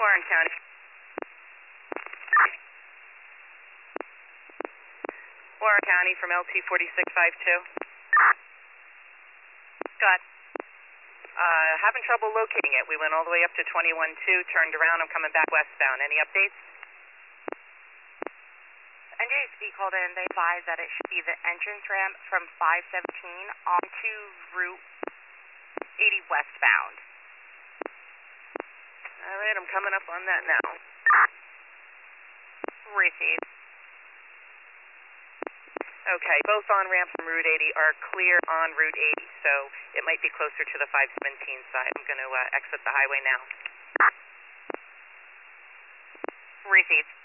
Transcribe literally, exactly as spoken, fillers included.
Warren County. Warren County from L T forty-six fifty-two. Go ahead. Uh, having trouble locating it. We went all the way up to twenty-one two, turned around, I'm coming back westbound. Any updates? N J S D called in. They advised that it should be the entrance ramp from five seventeen onto Route eighty westbound. All right, I'm coming up on that now. Received. Okay, both on-ramps from Route eighty are clear on Route eighty, so it might be closer to the five seventeen side. I'm going to uh, exit the highway now. Received.